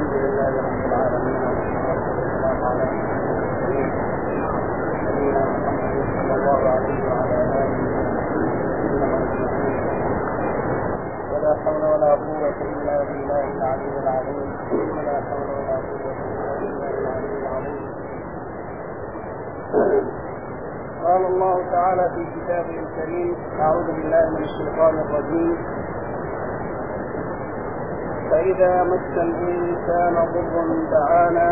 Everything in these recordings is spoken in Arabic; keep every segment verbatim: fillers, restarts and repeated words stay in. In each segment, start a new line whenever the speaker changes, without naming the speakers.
الحمد لله رب العالمين والصلاة على نبينا محمد صلى الله عليه وعلى آله وصحبه ولا حول ولا قوة إلا بالله العلي العظيم ولا حول ولا قوة إلا بالله العلي العظيم. قال الله تعالى في كتابه الكريم: أعوذ بالله من الشيطان الرجيم: فإذا مس الإنسان ضر دعانا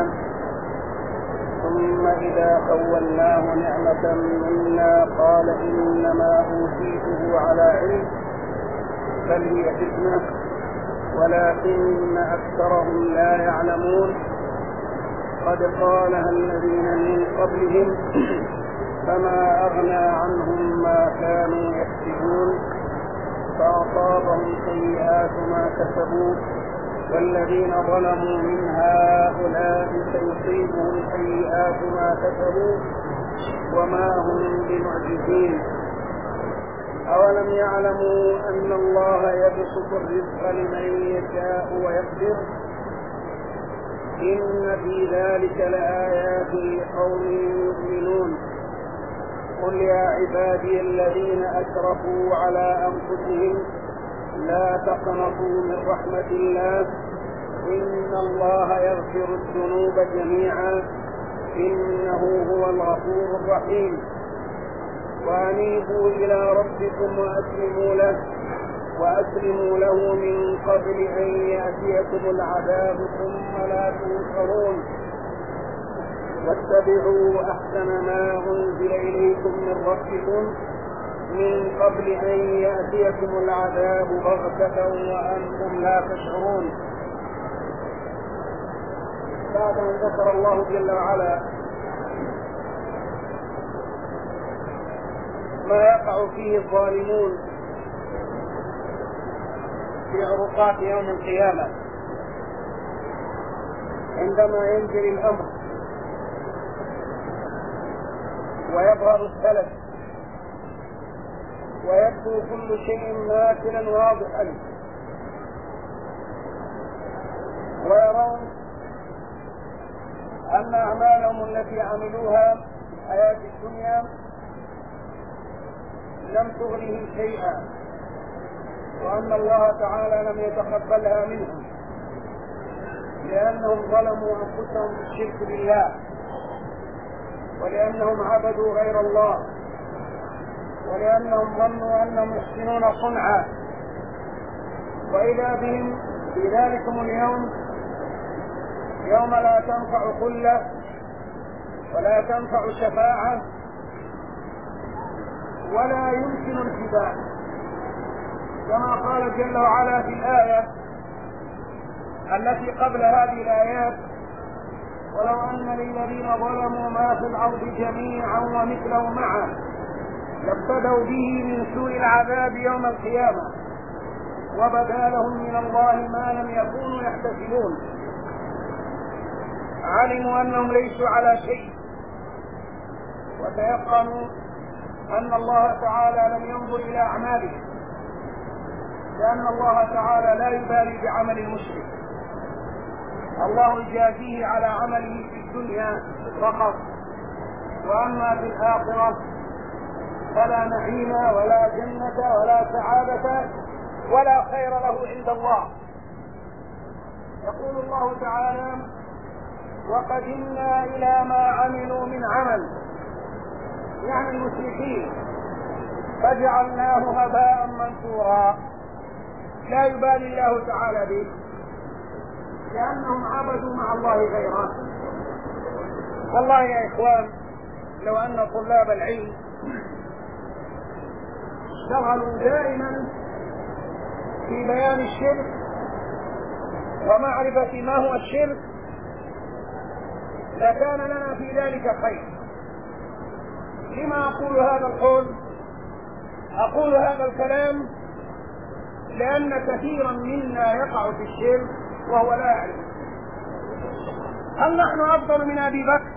ثم إذا خولناه نعمة منا قال إنما أوتيته على علم بل هي فتنة ولكن أكثرهم لا يعلمون قد قالها الذين من قبلهم فما أغنى عنهم ما كانوا يكسبون فأصابهم سيئات ما كسبوا والذين ظلموا من هؤلاء سيصيبهم سيئات ما كسبوا وما هم بمعجزين أولم يعلموا أن الله يبسط الرزق لمن يشاء ويقدر إن في ذلك لآيات لقوم يؤمنون قل يا عبادي الذين أسرفوا على أنفسهم لا تقنطوا من رحمة الله إن الله يغفر الذنوب جميعا إنه هو الغفور الرحيم وأنيبوا إلى ربكم وأسلموا له وأسلموا له من قبل أن يأتيكم العذاب ثم لا تنصرون واتبعوا أحسن ما أنزل إليكم من ربكم من قبل أن يأتيكم العذاب بغتة وأنتم لا تشعرون. بعد أن ذكر الله جل وعلا ما يقع فيه الظالمون في عرقات يوم القيامة عندما ينجري الأمر ويظهر السلف ويبدو كل شيء ماثلا واضحا ويرون أن أعمالهم التي عملوها في الحياة الدنيا لم تغنهم شيئا وأن الله تعالى لم يتقبلها منهم لأنهم ظلموا أنفسهم بالشرك بالله ولأنهم عبدوا غير الله ولأنهم ظنوا أنهم يحسنون صنعا وإذا بهم في ذلكم اليوم يوم لا تنفع خلة ولا تنفع شفاعة ولا يمكن الفداء كما قال جل وعلا في الآية التي قبل هذه الآيات: ولو أن للذين ظلموا ما في الأرض جميعا ومثله معه لابتدوا به من سوء العذاب يوم القيامة وبدا لهم من الله ما لم يكونوا يحتسبون. علموا أنهم ليسوا على شيء وتيقنوا أن الله تعالى لم ينظر إلى أعمالهم لأن الله تعالى لا يبالي بعمل المشرك. الله يجازيه على عمله في الدنيا فقط وأما في الآخرة فلا نعيم ولا جنة ولا سعادة ولا خير له عند الله. يقول الله تعالى: وقدمنا إلى ما عملوا من عمل، يعني المشركين، فجعلناه هباء منثورا. لا يبالي الله تعالى به لأنهم عبدوا مع الله غيره. والله يا إخوان لو أن طلاب العلم اشتغلوا دائما في بيان الشرك ومعرفة ما هو الشرك لكان لنا في ذلك خير. لما أقول هذا القول؟ أقول هذا الكلام لأن كثيرا منا يقع في الشرك وهو لا يعلم. هل نحن أفضل من أبي بكر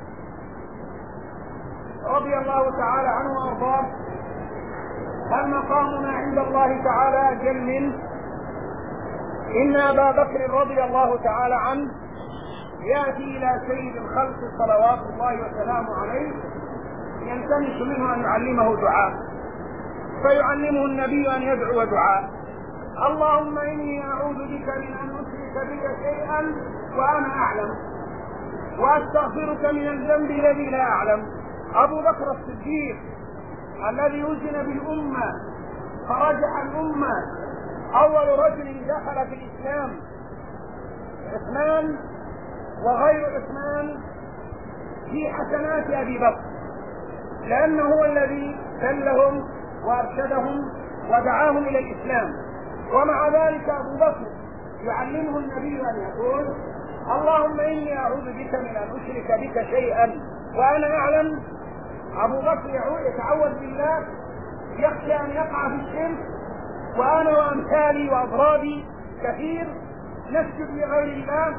رضي الله تعالى عنه وأرضاه؟ هل مقامنا عند الله تعالى أجل منه؟ إن أبا بكر رضي الله تعالى عنه يأتي إلى سيد الخلق صلوات الله وسلامه عليه يلتمس منه أن يعلمه دعاء، فيعلمه النبي أن يدعو دعاء: اللهم إني أعوذ بك من أن أشرك بك شيئا وأنا أعلم، وأستغفرك من الذنب الذي لا أعلم. أبو بكر الصديق الذي وزن بالأمة فرجح الأمة، أول رجل دخل في الإسلام عثمان، وغير عثمان في حسنات أبي بكر، لأنه هو الذي دلهم وأرشدهم ودعاهم إلى الإسلام. ومع ذلك أبو بكر يعلمه النبي أن يقول: اللهم إني أعوذ بك من أن أشرك بك شيئا وأنا أعلم. أبو بكر يتعوذ بالله، يخشى أن يقع في الشرك. وأنا وأمثالي وأضرابي كثير نسجد لغير الله،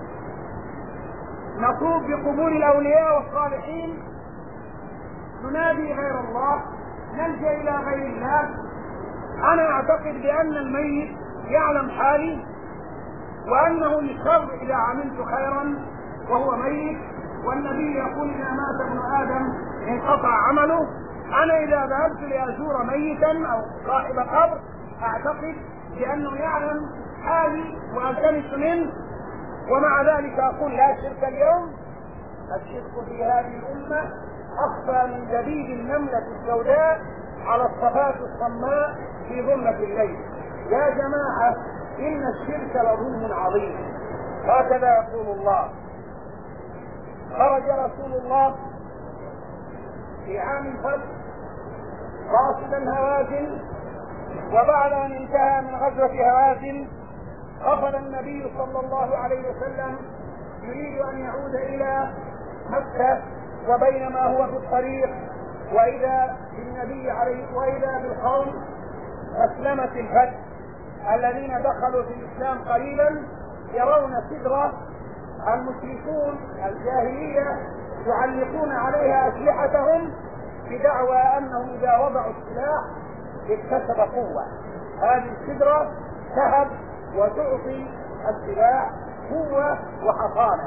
نطوف بقبور الأولياء والصالحين، ننادي غير الله، نلجأ إلى غير الله. أنا أعتقد بأن الميت يعلم حالي، وأنه للشر إذا عملت خيرا وهو ميت، والنبي يقول: إذا مات ابن آدم انقطع عمله. أنا إذا ذهبت لأزور ميتا أو صاحب قبر أعتقد بأنه يعلم حالي وألتمس منه، ومع ذلك أقول: لا شرك اليوم. الشرك في هذه الأمة أخفى من دبيب النملة السوداء على الصفات الصماء في ظلمة الليل. يا جماعة، إن الشرك لظلم عظيم. هكذا يقول الله. خرج رسول الله في عام الفتح قاصدا هوازن، وبعد أن انتهى من غزوة هوازن قفل النبي صلى الله عليه وسلم يريد أن يعود إلى مكة، وبينما هو في الطريق وإذا بالنبي عليه وإذا بالقوم أسلمة الفتح الذين دخلوا في الإسلام قريبا يرون سدرة المشركون الجاهلية يعلقون عليها أسلحتهم بدعوى أنهم إذا وضعوا السلاح اكتسب قوة. هذه السدرة تهب وتعطي السلاح قوة وحصانة.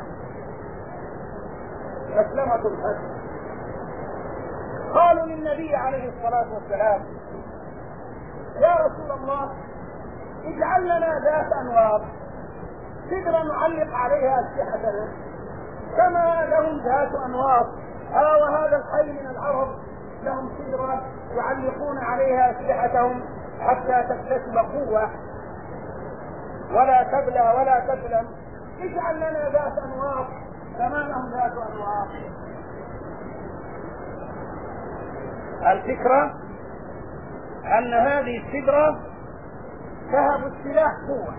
أسلمة الفتح قالوا للنبي عليه الصلاة والسلام: يا رسول الله، اجعل لنا ذات أنوار، سدرة نعلق عليها أسلحتنا كما لهم ذات أنوار. ها وهذا الحي من العرب لهم سدرة يعلقون عليها أسلحتهم حتى تكتسب قوة ولا تبلى ولا تسلم. اجعل لنا ذات أنوار كما لهم ذات أنوار. الفكرة أن هذه السدرة تهب السلاح قوة.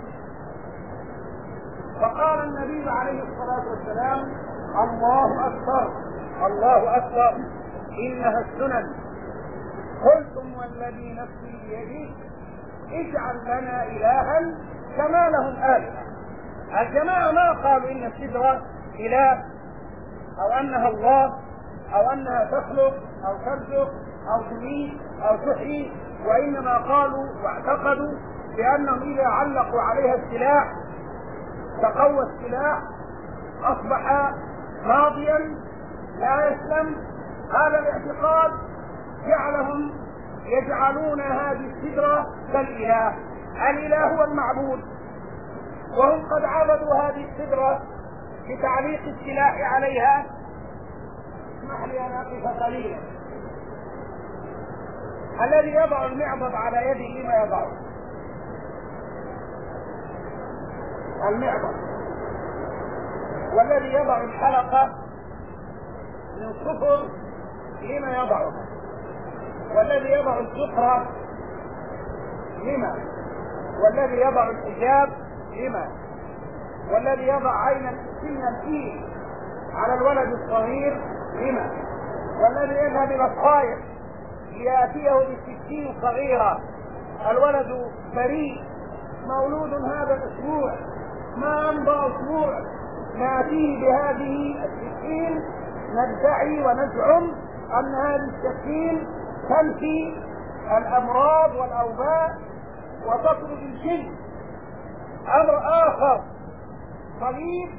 فقال النبي عليه الصلاة والسلام: الله أكبر، الله أكبر، إنها السنن. قلتم والذي نفسي بيده اجعل لنا إلها كما لهم آلهة. الجماعة ما قالوا إن السدرة إله أو أنها الله أو أنها تخلق أو ترزق أو تميت أو تحيي، وإنما قالوا واعتقدوا بأنهم إذا علقوا عليها السلاح تقوى السلاح، أصبح ماضيا لا يسلم. هذا الاعتقاد جعلهم يجعلون هذه السدرة كالإله. الإله هو المعبود، وهم قد عبدوا هذه السدرة بتعليق السلاح عليها. اسمح لي أن أقف قليلا. الذي يضع المعبد على يده لما يضعه؟ المعبد. والذي يضع الحلقة من صفر لما يضعه؟ والذي يضع السفرة لما؟ والذي يضع الحجاب لما؟ والذي يضع عين سن الفيل على الولد الصغير لما؟ والذي يذهب إلى الطائف ليأتيه بسكين صغيرة، الولد بريء مولود هذا الأسبوع، ما أمضى أسبوع نأتيه بهذه السكين، ندعي ونزعم أن هذه السكين تنفي الأمراض والأوباء وتطرد الجن. أمر آخر، طبيب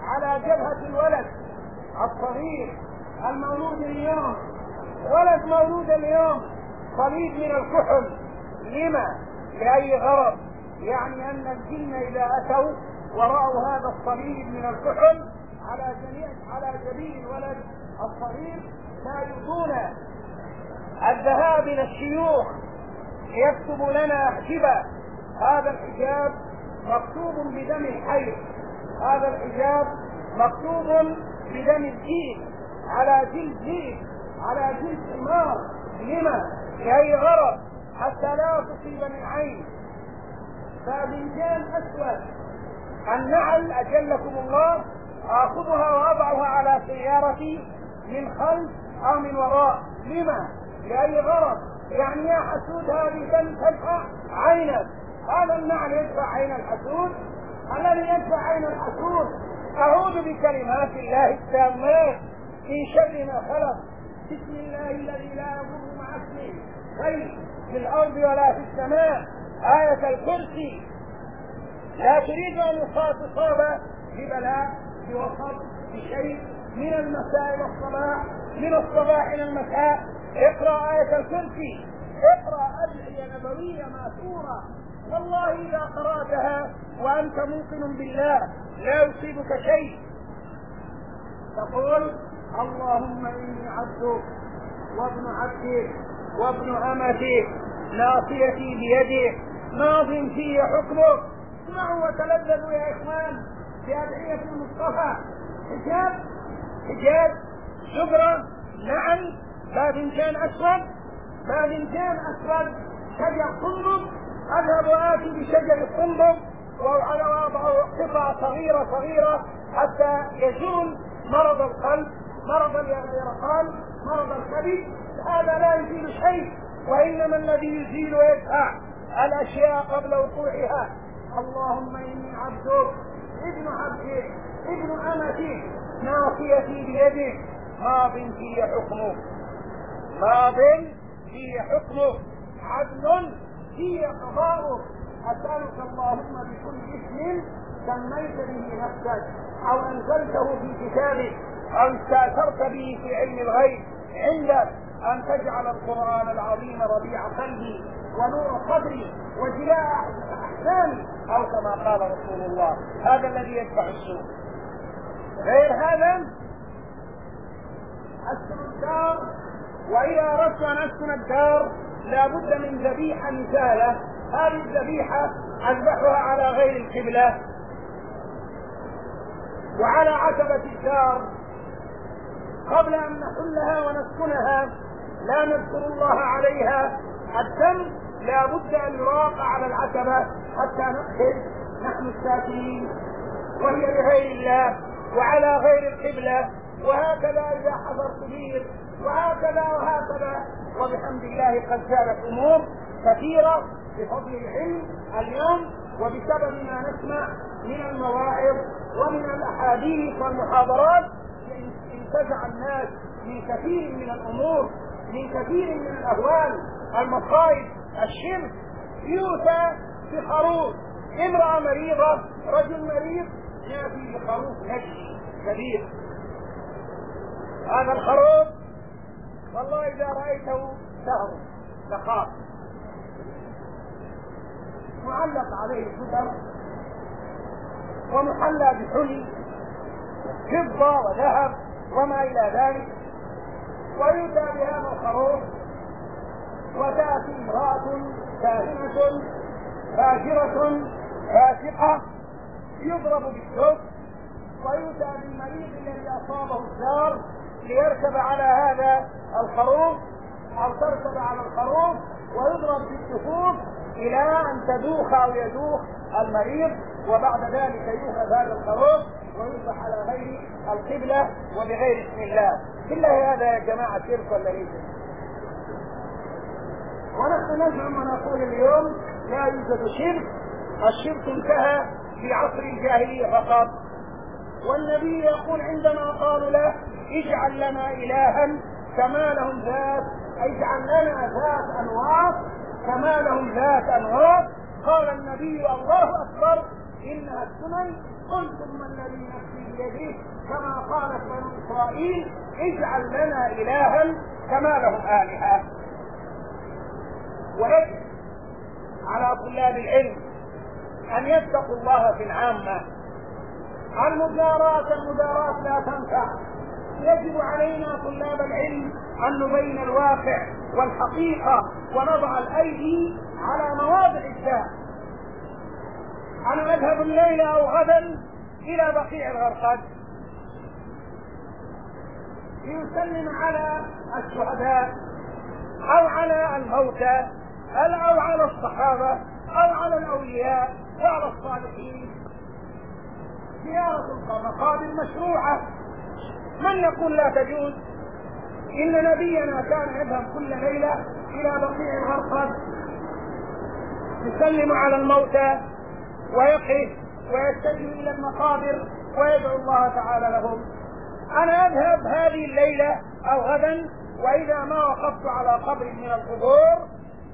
على جبهة الولد الصغير المولود اليوم، ولد مولود اليوم صليب من الكحل. لما؟ لأي غرض؟ يعني أن الجن إذا أتوا ورأوا هذا الصليب من الكحل على جميع على جبين الولد الصغير لا يريدون الذهاب إلى الشيوخ ليكتب لنا حجبا. هذا الحجاب مكتوب بدم الحي، هذا الحجاب مكتوب بدم الجيل على جلد جيل على جلد حمار. لما؟ لأي غرض؟ حتى لا تصيب من عين. فبنجان أسود النعل أجلكم الله آخذها وأضعها على سيارتي من خلف أو من وراء. لما؟ لأي غرض؟ يعني يا حسود هذه تدفع عينك. هذا النعل يدفع عين الحسود. الذي يدفع عين الحسود أعوذ بكلمات الله التامات من شر ما خلق. بسم الله الذي لا يضر مع اسمه شيء في الأرض ولا في السماء. آية الكرسي. لا تريد أن تصاب ببلاء بوسط بشيء من المساء إلى الصباح، من الصباح إلى المساء اقرأ آية الكرسي، اقرأ أدعية نبوية ماثورة. والله إذا قرأتها وأنت موقن بالله لا يصيبك شيء. تقول اللهم إني عبدك وابن عبدك وابن أمتك ناصيتي بيدك ماض في حكمك. اسمعوا وتلذذوا يا إخوان بأدعية المصطفى. حجاب حجاب شجرة نعم باذنجان أسود باذنجان أسود شجر قنبب. أذهب وآتي بشجر القنبب وأضع قطع صغيرة صغيرة حتى يزول مرض القلب، مرض اليرقان، مرض الكبد. هذا لا يزيل شيء، وإنما الذي يزيل ويدفع الأشياء قبل وقوعها. اللهم إني عبدك ابن عبدك ابن أمتك ناصيتي بيدك ماض في حكمك ماض في حكمك عدل في قضاؤك. أسألك اللهم بكل اسم سميت به نفسك أو أنزلته في كتابك أو استأثرت به في علم الغيب عندك أن تجعل القرآن العظيم ربيع قلبي ونور صدري وجلاء أحزاني، أو كما قال رسول الله. هذا الذي يدفع السوء. غير هذا أسكن الدار، وإذا أردت أن أسكن الدار لا بد من ذبيحة مثالة. هذه الذبيحة أذبحها على غير القبلة وعلى عتبة الدار قبل أن نحلها ونسكنها، لا نذكر الله عليها. الدم لا بد أن يراق على العتبة حتى نقتل نحن الساكنين، وهي لغير الله وعلى غير القبلة. وهكذا إذا حضر كبير، وهكذا وهكذا. وبحمد الله قد زالت أمور كثيرة بفضل العلم اليوم، وبسبب ما نسمع من المواعظ ومن الأحاديث والمحاضرات انتزع الناس من كثير من الأمور، من كثير من الأهوال، المصائب، الشرك. يؤتى بخروف، امرأة مريضة، رجل مريض، يأتي بخروف نجي كبير. هذا الخروف والله إذا رأيته تهرب تخاف، معلق عليه الستر ومحلى بحلي فضة وذهب وما إلى ذلك. ويؤتى بهذا الخروف وتأتي امرأة كاهنة فاجرة فاسقة يضرب بالسيف، ويؤتى بالمريض الذي أصابه الدار ليركب على هذا الخروف أو تركب على الخروف ويضرب بالسيوف إلى أن تدوخ أو يدوخ المريض، وبعد ذلك يؤخذ هذا الخروف ويذبح على غير القبلة وبغير اسم الله. بالله هذا يا جماعة شرك ولا ليس؟ ونحن نزعم ونقول اليوم لا يوجد شرك. الشرك انتهى في عصر الجاهلية فقط. والنبي يقول عندما قالوا له اجعل لنا إلها كما لهم ذات، اجعل لنا ذات أنواط كما لهم ذات أنواط، قال النبي الله أكبر إنها السنن قل ثم الذي نفسي بيده كما قالت بنو إسرائيل اجعل لنا إلها كما لهم آلهة. ويجب على طلاب العلم أن يتقوا الله في العامة. المداراة المداراة لا تنفع. يجب علينا طلاب العلم أن نبين الواقع والحقيقة ونضع الأيدي على مواضع الشاء. أنا أذهب الليلة أو غدا إلى بقيع الغرقد ليسلم على الشهداء أو على الموتى أو على الصحابة أو على الأولياء وعلى الصالحين. زيارة المقابر مشروعة. من يقول لا تجوز؟ إن نبينا كان يذهب كل ليلة إلى بقيع الغرقد يسلم على الموتى ويقف ويتجه إلى المقابر ويدعو الله تعالى لهم. أنا أذهب هذه الليلة أو غدا وإذا ما وقفت على قبر من القبور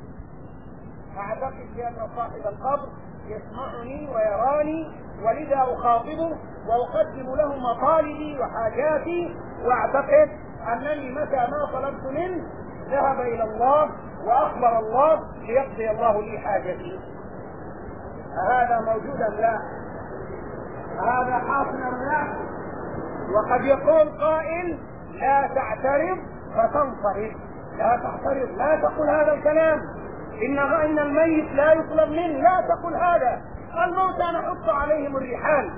أعتقد بأن صاحب القبر يسمعني ويراني، ولذا أخاطبه وأقدم له مطالبي وحاجاتي، وأعتقد أنني متى ما طلبت منه ذهب إلى الله وأخبر الله ليقضي الله لي حاجتي. هذا موجودا لا؟ هذا حاصلا لا؟ وقد يقول قائل لا تعترض فتنصرف. لا تعترض، لا تقل هذا الكلام، إن إن الميت لا يطلب منه، لا تقل هذا. الموتى نحط عليهم الرحال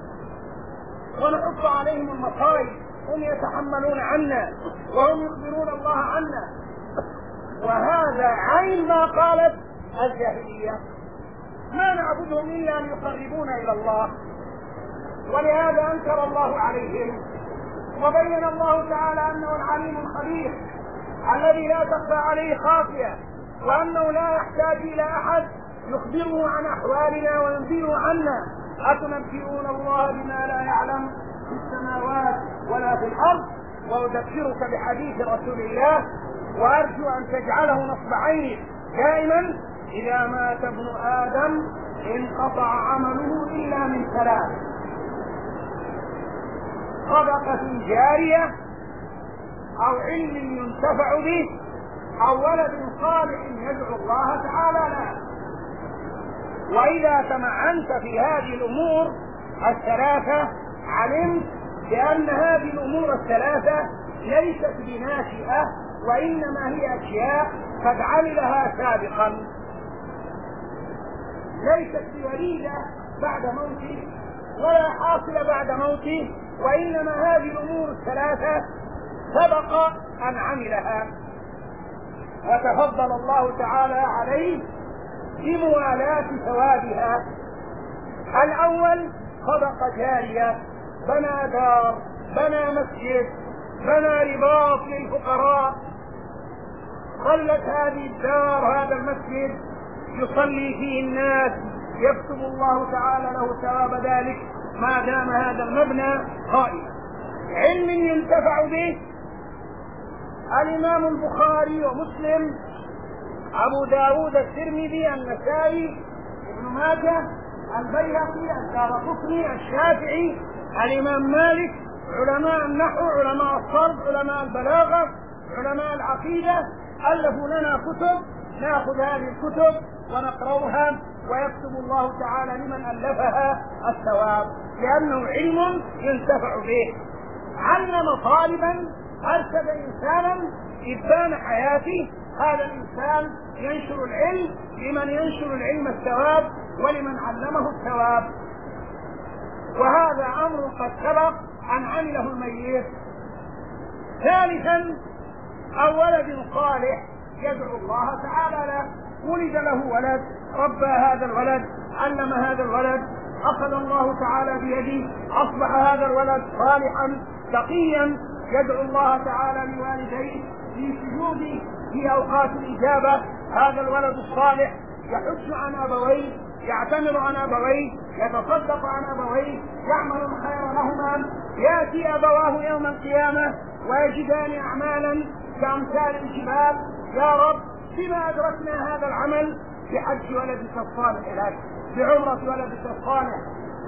ونحط عليهم المصائب، هم يتحملون عنا وهم يخبرون الله عنا، وهذا عين ما قالت الجاهلية. ما نعبدهم إلا ليقربونا إلى الله، ولهذا أنكر الله عليهم وبين الله تعالى أنه العليم الخبير الذي لا تخفى عليه خافية، وأنه لا يحتاج إلى أحد يخبره عن أحوالنا وينبئه عنا. أتنبئون الله بما لا يعلم في السماوات ولا في الأرض؟ وأذكرك بحديث رسول الله وأرجو أن تجعله نصب عينك دائما: إذا مات ابن آدم انقطع عمله إلا من ثلاث: صدقة جارية أو علم ينتفع به أو ولد صالح يدعو الله تعالى له. وإذا تمعنت في هذه الأمور الثلاثة علمت بأن هذه الأمور الثلاثة ليست بناشئة، وإنما هي أشياء قد عملها سابقا، ليست بوليدة بعد موته ولا حاصلة بعد موته، وإنما هذه الأمور الثلاثة سبق أن عملها وتفضل الله تعالى عليه بموالاة ثوابها. الأول صدقة جارية، بنى دار، بنى مسجد، بنى رباط للفقراء، ظلت هذه الدار هذا المسجد يصلي فيه الناس، يكتب الله تعالى له ثواب ذلك ما دام هذا المبنى قائما. علم ينتفع به، الإمام البخاري ومسلم، أبو داود، الترمذي، النسائي، ابن ماجه، البيهقي، الدارقطني، الشافعي، الإمام مالك، علماء النحو، علماء الصرف، علماء البلاغة، علماء العقيدة، ألفوا لنا كتب، نأخذ هذه الكتب ونقرأها ويكتب الله تعالى لمن ألفها الثواب، لأنه علم ينتفع به. علم طالبا، أرشد إنسانا، إبان حياته، هذا الإنسان ينشر العلم، لمن ينشر العلم الثواب ولمن علمه الثواب. وهذا أمر قد سبق أن عمله الميت. ثالثا أو ولد صالح يدعو الله تعالى له، ولد له ولد، ربى هذا الولد، علم هذا الولد، أخذ الله تعالى بيده، أصبح هذا الولد صالحا تقيا، يدعو الله تعالى لوالديه في سجوده في أوقات الإجابة. هذا الولد الصالح يحج عن أبويه، يعتمر عن أبويه، يتصدق عن أبويه، يعمل الخير لهما، يأتي أبواه يوم القيامة ويجدان أعمالا كأمثال الجبال: يا رب بما أدركنا هذا العمل؟ بحج ولدك الصالح لك، بعمرة ولدك الصالح،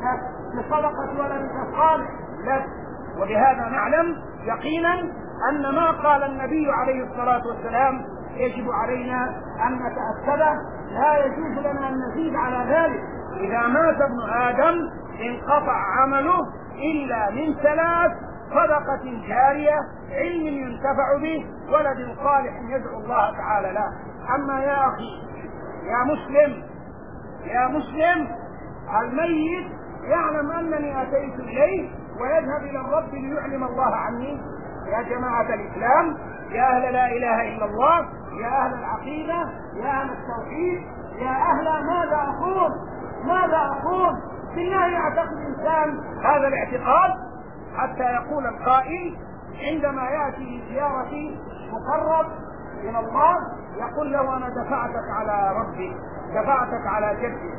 بصدقة ولد الصالح لا. وبهذا نعلم يقينا أن ما قال النبي عليه الصلاة والسلام يجب علينا أن نتأكده، لا يجوز لنا أن نزيد على ذلك. إذا مات ابن آدم انقطع عمله إلا من ثلاث: صدقة جارية، علم ينتفع به، ولد صالح يدعو الله تعالى له. أما يا أخي يا مسلم يا مسلم الميت يعلم أنني أتيت إليه ويذهب إلى الرب ليعلم الله عني. يا جماعة الإسلام، يا أهل لا إله إلا الله، يا أهل العقيدة، يا أهل التوحيد، يا أهل ماذا أقول ماذا أقول بالله يعتقد الإنسان هذا الاعتقاد حتى يقول القائل عندما يأتي زيارة مقرب إلى الله يقول له: أنا دفعتك على ربي، دفعتك على جدي،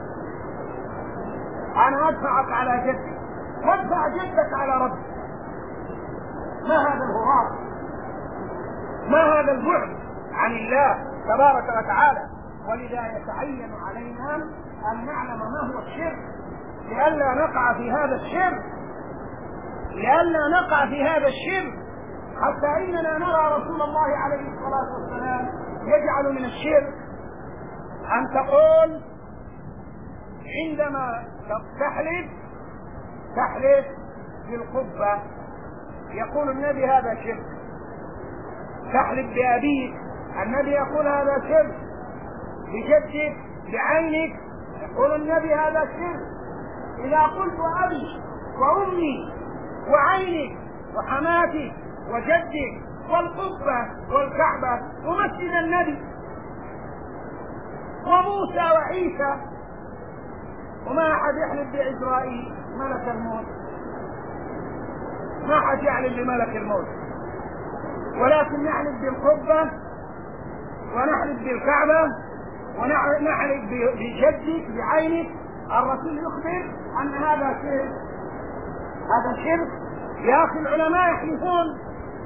أنا أدفعك على جدي، وادفع جدك على ربي. ما هذا الهراء؟ ما هذا البعد عن الله تبارك وتعالى؟ ولذا يتعين علينا أن نعلم ما هو الشرك لئلا نقع في هذا الشرك لئلا نقع في هذا الشرك حتى إننا نرى رسول الله عليه الصلاة والسلام يجعل من الشرك أن تقول عندما تحلف تحلف بالقبة، يقول النبي هذا شرك. تحلف بأبيك، النبي يقول هذا شرك. بجدك بعينك، يقول النبي هذا شرك. إذا قلت أبي وأمي وعينك وحماتك وجدك والقبة والكعبة ومسجد النبي وموسى وعيسى، وما أحد يحلف بعزرائيل ملك الموت، ما أحد يحلف بملك الموت، ولكن نحلف بالقبة ونحلف بالكعبة ونحلف بجدك بعينك. الرسول يخبر أن هذا شرك. هذا شرك يا أخي. العلماء يحلفون،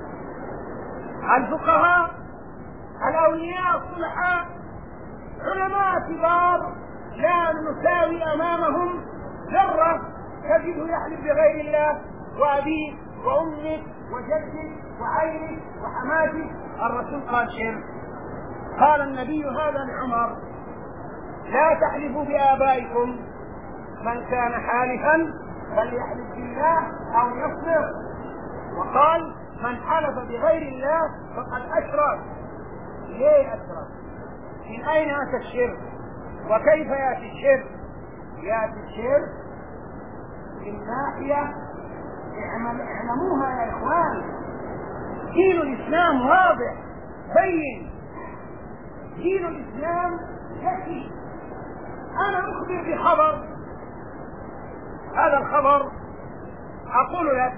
الفقهاء، الأولياء الصلحاء، علماء كبار لا نساوي أمامهم ذرة، تجده يحلف بغير الله: وأبيك وأمك وجدك وعينك وحماتك. الرسول قال شرك. قال النبي هذا لعمر: لا تحلفوا بآبائكم، من كان حالفا فليحلف بالله أو يصبر. وقال: من حلف بغير الله فقد أشرك. ليه أشرك؟ من أين أتى الشرك؟ وكيف يأتي الشرك؟ يأتي الشرك من ناحية اعلموها يا إخوان، دين الإسلام واضح بين، دين الإسلام ذكي. أنا أخبر بخبر، هذا الخبر أقول لك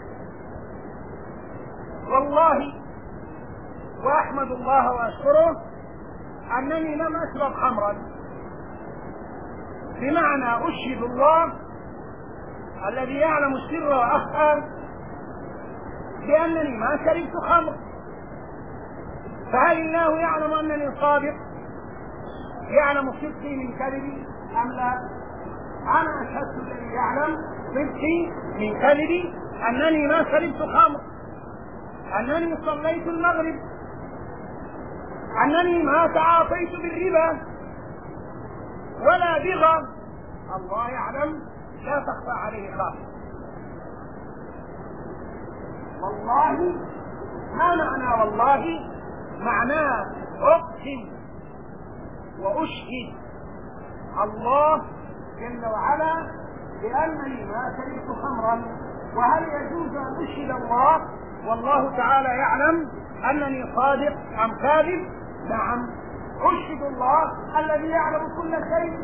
والله وأحمد الله وأشكره أنني لم أشرب خمرا، بمعنى أشهد الله الذي يعلم السر وأخفى بأنني ما شربت خمر. فهل الله يعلم أنني صادق؟ يعلم صدقي من كذبي أم لا؟ أنا أشهد الذي يعلم صدقي من كذبي أنني ما شربت خمر، أنني صليت المغرب، أنني ما تعاطيت بالربا ولا بغى. الله يعلم، لا تخفى عليه خافية. والله ما معنى والله؟ معناه أقسم وأشهد الله جل وعلا بأنني ما شربت خمرا. وهل يجوز أن أشهد الله والله تعالى يعلم أنني صادق أم كاذب؟ نعم، أشهد الله الذي يعلم كل شيء.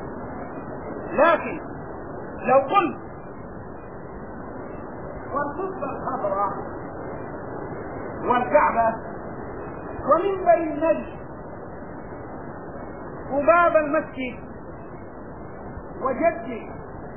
لكن لو قلت والقبة الخضراء والكعبة ومنبر النبي وباب المسجد وجدي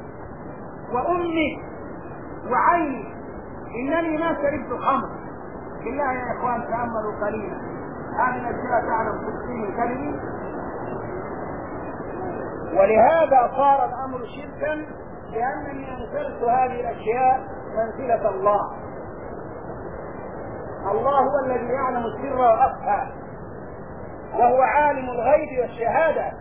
وأمي وعيني إنني ما شربت خمر، بالله يا إخوان تأملوا قليلا، هذه الأشياء تعلم صدقي من كلمي. ولهذا صار الأمر شركا لأنني أنزلت هذه الأشياء منزلة الله. الله هو الذي يعلم السر وأخفى، وهو عالم الغيب والشهادة.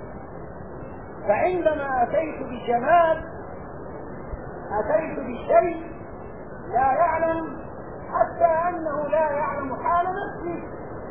فعندما أتيت بجمال أتيت بشيء لا يعلم، حتى أنه لا يعلم حال نفسه،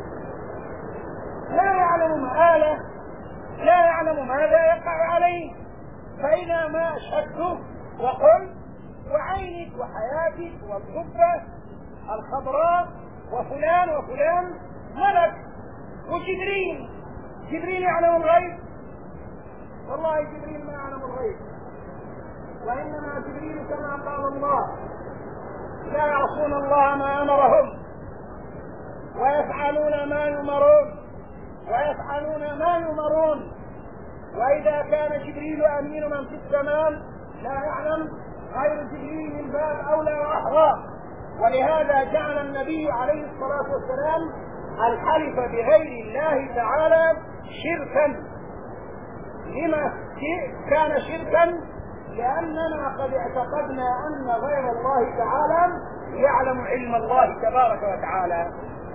لا يعلم مآله، لا يعلم ماذا يقع عليه. فإذا ما أشهدته وقل وعينك وحياتك والضبة الخضراء وفلان وفلان ملك وجبريل، جبريل يعلم الغيب؟ والله جبريل ما يعلم الغيب، وإنما جبريل كما قال الله لا يعصون الله ما أمرهم ويفعلون ما يؤمرون ويفعلون ما يؤمرون. وإذا كان جبريل أمين من في السماء لا يعلم غير جبريل من باب أولى وأحرى. ولهذا جعل النبي عليه الصلاة والسلام الحلف بغير الله تعالى شركا. لما كان شركا؟ لأننا قد اعتقدنا أن غير الله تعالى يعلم علم الله تبارك وتعالى.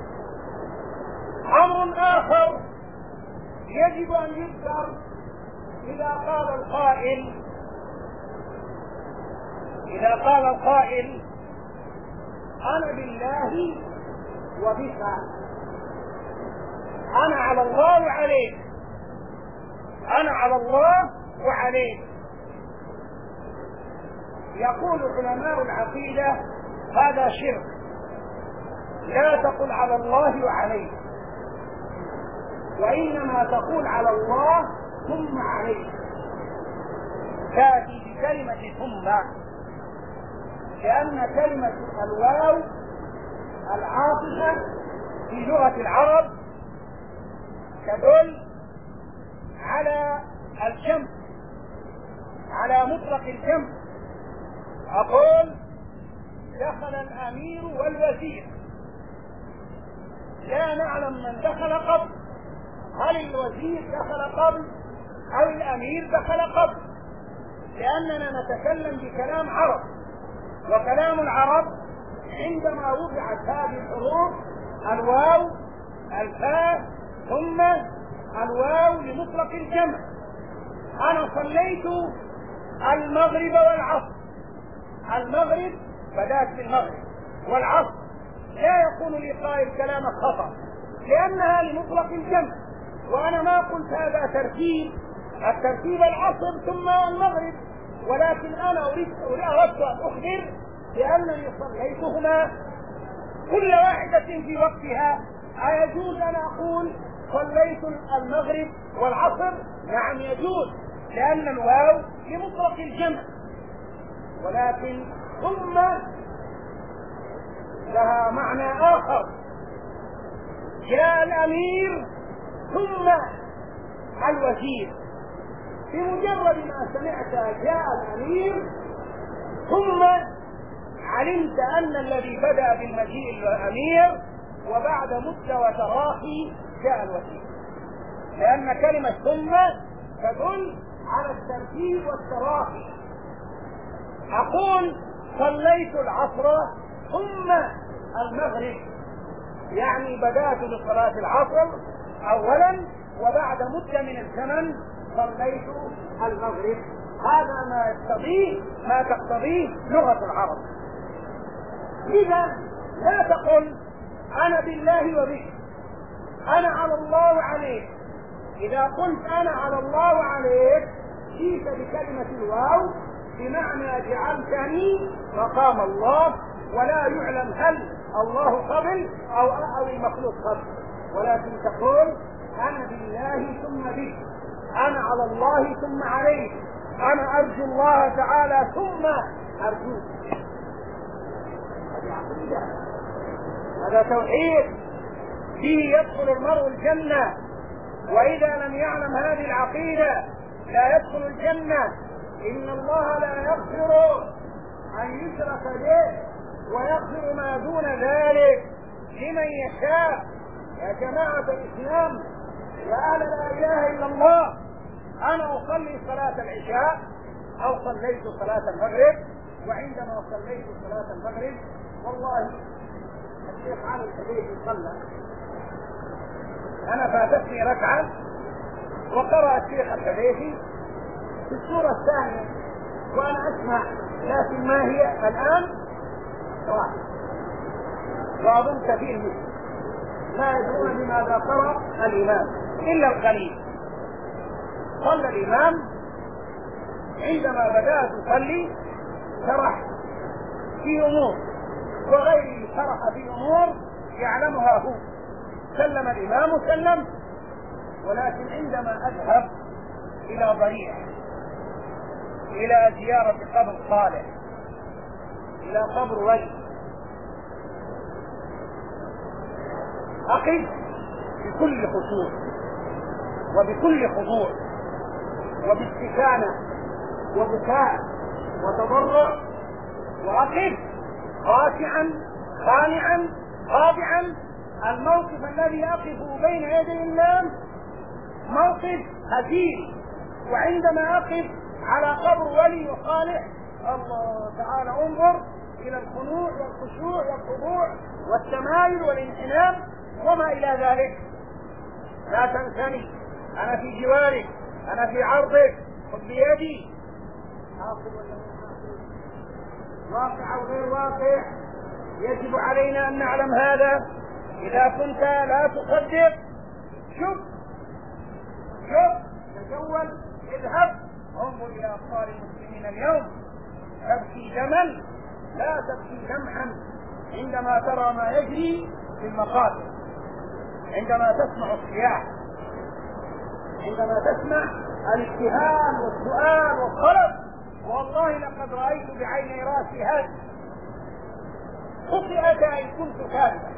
أمر آخر يجب أن يذكر إذا قال القائل إذا قال القائل أنا بالله وبك، أنا على الله وعليك، أنا على الله وعليك. يقول علماء العقيدة هذا شرك. لا تقل على الله وعليك، وإنما تقول على الله ثم عليك. تأتي بكلمة ثم، لأن كلمة الواو العاطفة في لغة العرب تدل على الجمع، على مطلق الجمع. أقول دخل الأمير والوزير، لا نعلم من دخل قبل، هل الوزير دخل قبل أو الأمير دخل قبل، لأننا نتكلم بكلام عرب، وكلام العرب عندما وضعت هذه الحروف الواو الفاء ثم الواو لمطلق الجمع. أنا صليت المغرب والعصر، المغرب بدأت بالمغرب، والعصر لا يقول لي قائل كلامك خطأ لأنها لمطلق الجمع، وأنا ما قلت هذا ترتيب، الترتيب العصر ثم المغرب، ولكن أنا أريد أردت أن أخبر بأنني صليتهما كل واحدة في وقتها. أيجوز أن أقول صليت المغرب والعصر؟ نعم يجوز، لأن الواو لمطلق الجمع. ولكن ثم لها معنى آخر. جاء الأمير ثم الوزير، بمجرد ما سمعت جاء الأمير ثم علمت أن الذي بدأ بالمجيء الأمير، وبعد مدة وتراخي جاء الوزير، لأن كلمة ثم تدل على الترتيب والتراخي. أقول صليت العصر ثم المغرب، يعني بدأت بصلاة العصر أولا وبعد مدة من الزمن صليت المغرب. هذا ما يقتضيه ما تقتضيه لغة العرب. إذا لا تقل أنا بالله وبك، أنا على الله وعليك. إذا قلت أنا على الله وعليك جئت بكلمة الواو بمعنى جعلتني مقام الله، ولا يعلم هل الله قبل أو أو المخلوق قبل، ولكن تقول أنا بالله ثم بك، أنا على الله ثم عليك، أنا أرجو الله تعالى ثم أرجوك. هذه عقيدة، هذا توحيد، فيه يدخل المرء الجنة. وإذا لم يعلم هذه العقيدة لا يدخل الجنة. إن الله لا يغفر أن يشرك به ويغفر ما دون ذلك لمن يشاء. يا جماعة الإسلام، يا أهل لا إله إلا الله، أنا أصلي صلاة العشاء أو صليت صلاة المغرب. وعندما صليت صلاة المغرب والله الشيخ علي الحديثي صلى، أنا فاتتني ركعة وقرأ الشيخ الحديثي في السورة الثانية وأنا أسمع، لكن ما هي الآن واحد وأظن كثير منه لا يدرون بماذا قرأ الإمام إلا القليل. صلى الإمام، عندما بدأت أصلي شرح في أمور وغيره شرح في أمور يعلمها هو، سلم الإمام وسلم. ولكن عندما أذهب إلى ضريح، إلى زيارة قبر صالح، إلى قبر ولي، أقف بكل خشوع وبكل خضوع وباستكانة وبكاء وتضرع، وأقف خاشعا خانعا خاضعا. الموقف الذي أقف بين يدي الله موقف هزيل. وعندما أقف على قبر ولي وصالح الله تعالى انظر إلى الخنوع والخشوع والخضوع والتمايل والانحناء وما إلى ذلك. لا تنسني، أنا في جوارك، أنا في عرضك، خذ بيدي. واقع أو غير واقع يجب علينا أن نعلم هذا. إذا كنت لا تصدق شوف شوف تجول، اذهب انظر إلى أبطال المسلمين اليوم. تبكي دما لا تبكي دمعا عندما ترى ما يجري في المقابر، عندما تسمع الصياح، عندما تسمع الاتهام والسؤال والطلب. والله لقد رأيت بعيني راسي هذا، خطئت إن كنت كاذبا.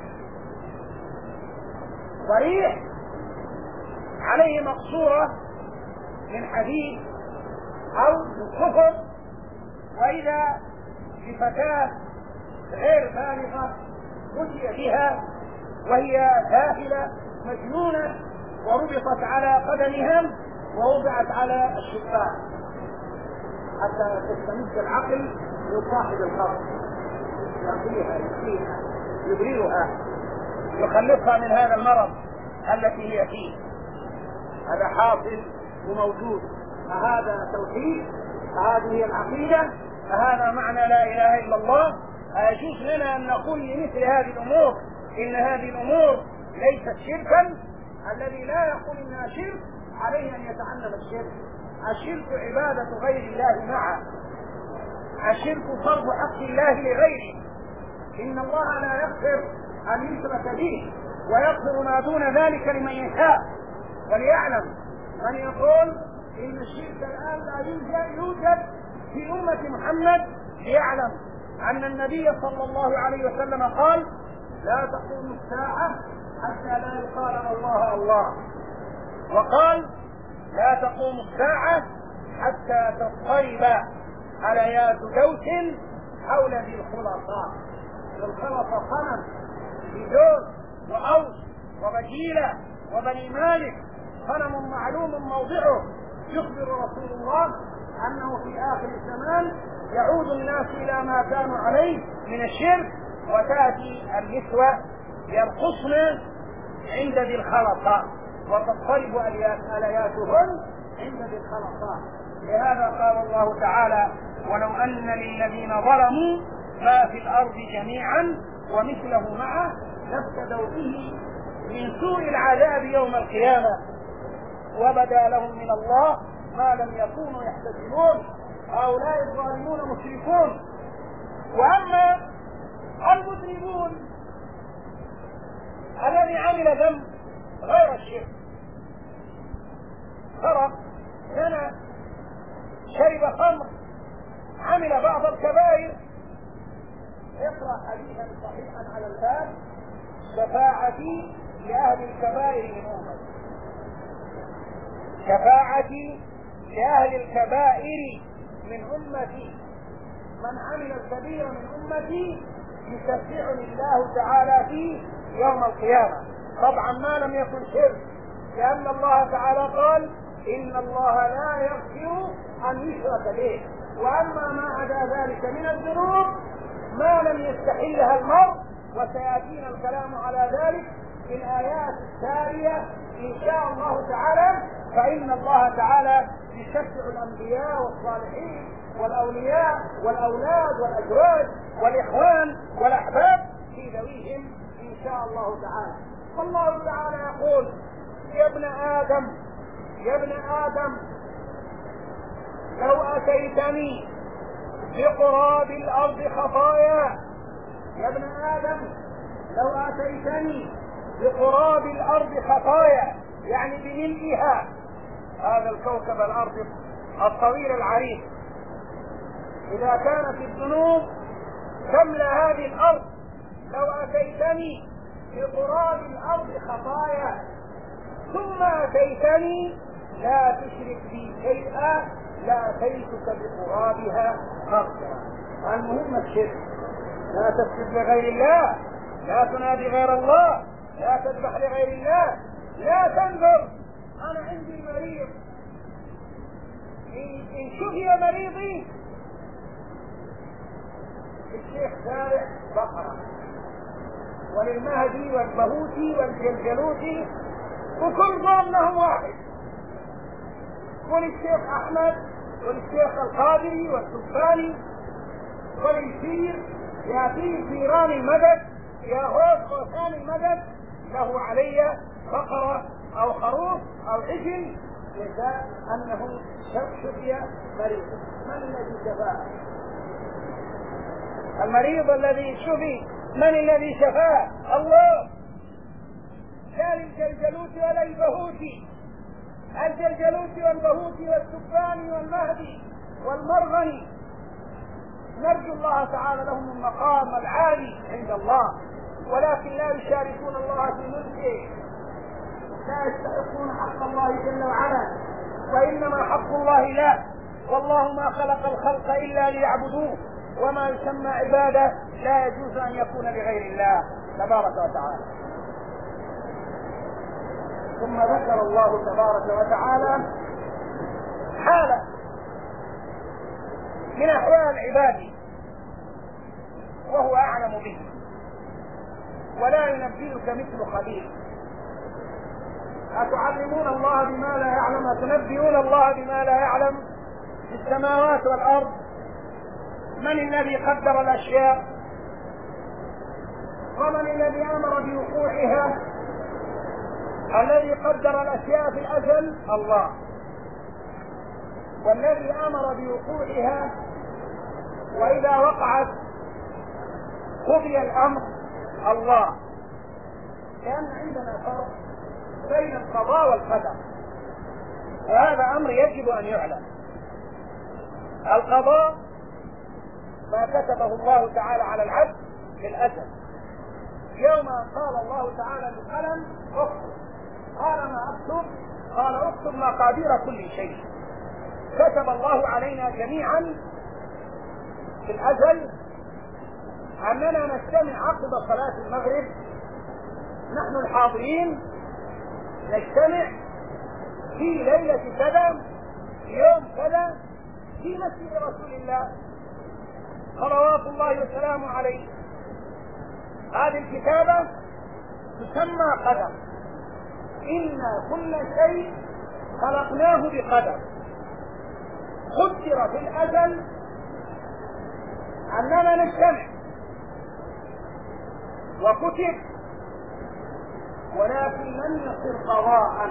ضريح عليه مقصورة من حديد أو من صفر، وإذا بفتاة غير بالغة مشي بها وهي ذاهلة مجنونة وربطت على قدمها ووضعت على الشباك حتى تستمد العقل من صاحب القبر، يعطيها يسقيها يبررها يخلصها من هذا المرض التي هي فيه. هذا حاصل وموجود. فهذا توحيد، فهذه هي العقيدة، فهذا معنى لا إله إلا الله. أيجوز لنا أن نقول لمثل هذه الأمور إن هذه الأمور ليست شركا؟ الذي لا يقول إنها شرك عليه أن يتعلم الشرك. الشرك عبادة غير الله معه، الشرك صرف حق الله لغيره. إن الله لا يغفر أن يشرك به ويغفر ما دون ذلك لمن يشاء. وليعلم من يقول إن الشرك الآن لا يوجد في أمة محمد، ليعلم أن النبي صلى الله عليه وسلم قال لا تقوم الساعة حتى لا يقال الله الله، وقال لا تقوم الساعة حتى تضطرب عليات دوس حول ذي الخلطاء. الخلطة صنم بدوس وأوس وبجيلة وبني مالك، صنم معلوم موضعه. يخبر رسول الله أنه في آخر الزمان يعود الناس إلى ما كانوا عليه من الشرك، وتأتي النسوة يرقصن عند ذي الخلطاء وتضطرب آلياتهن عند ذي الخلطاء. لهذا قال الله تعالى ولو أن للذين ظلموا ما في الأرض جميعا ومثله معه لافتدوا به من سوء العذاب يوم القيامة وبدا لهم من الله ما لم يكونوا يحتسبون. هؤلاء الظالمون مشركون. وأما المذنبون الذي عمل ذنب غير الشرك، سرق، زنى، شرب خمر، عمل بعض الكبائر، اقرأ حديثا صحيحا على الباب شفاعتي لأهل الكبائر من أمتي، شفاعتي لأهل الكبائر من أمتي، من عمل الكبير من أمتي يشفعني الله تعالى فيه يوم القيامة. طبعا ما لم يكن شرك، لأن الله تعالى قال إن الله لا يغفر أن يشرك به. وأما ما عدا ذلك من الذنوب ما لم يستحلها المرء، وسيأتينا الكلام على ذلك في الآيات التالية إن شاء الله تعالى. فإن الله تعالى يشفع الأنبياء والصالحين والأولياء والأولاد والأزواج والإخوان والأحباب في ذويهم إن شاء الله تعالى. والله تعالى يقول: يا ابن آدم يا ابن آدم لو أتيتني بقراب الأرض خطايا يا ابن آدم لو أتيتني بقراب الأرض خطايا، يعني بملئها هذا الكوكب الأرض الطويل العريض، إذا كانت الذنوب تملأ هذه الأرض، لو أتيتني بقراب الأرض خطايا ثم أتيتني لا تشرك بي شيئا لأتيتك بقرابها مغفرة. المهم الشرك، لا تسجد لغير الله، لا تنادي غير الله، لا تذبح لغير الله، لا تنظر أنا عندي مريض إن شفي مريضي الشيخ زارع بقرة، وللمهدي والبهوتي والجلجلوتي وكل ضامنهم واحد، وللشيخ أحمد وللشيخ القادري والسلطاني وللشير يأتيه جيران المدد يا غوث غوثان المدد له علي بقرة أو خروف أو عجل جزاء أنه شفي مريض. من الذي شفاه؟ المريض الذي شفي من الذي شفاه؟ الله. لا للجلجلوت ولا البهوتي، الجلجلوت والبهوتي والسباني والمهدي والمرغني نرجو الله تعالى لهم المقام العالي عند الله، ولكن لا يشاركون الله في ملكه، لا يستحقون حق الله جل وعلا، وإنما حق الله لا. والله ما خلق الخلق إلا ليعبدوه، وما يسمى عبادة لا يجوز أن يكون لغير الله تبارك وتعالى. ثم ذكر الله تبارك وتعالى حالة من أحوال عباده وهو أعلم به، ولا ينبئك مثل خبير. أتعلمون الله بما لا يعلم، أتنبئون الله بما لا يعلم في السماوات والأرض. من الذي قدر الأشياء؟ ومن الذي أمر بوقوعها؟ الذي قدر الأشياء في الأزل الله، والذي أمر بوقوعها وإذا وقعت قضي الأمر الله. لأن عندنا فرق بين القضاء والقدر، وهذا أمر يجب أن يعلم. القضاء ما كتبه الله تعالى على العبد في الأزل، يوم قال الله تعالى للقلم اكتب، قال ما أكتب؟ قال اكتب مقادير كل شيء. كتب الله علينا جميعا في الأزل أننا نجتمع عقب صلاة المغرب، نحن الحاضرين نجتمع في ليلة كذا في يوم كذا في مسجد رسول الله صلوات الله وسلامه عليه. هذه الكتابة تسمى قدر. إنا كل شيء خلقناه بقدر. قدر في الأزل أننا نجتمع وكتب، ولكن لم يصر قضاء،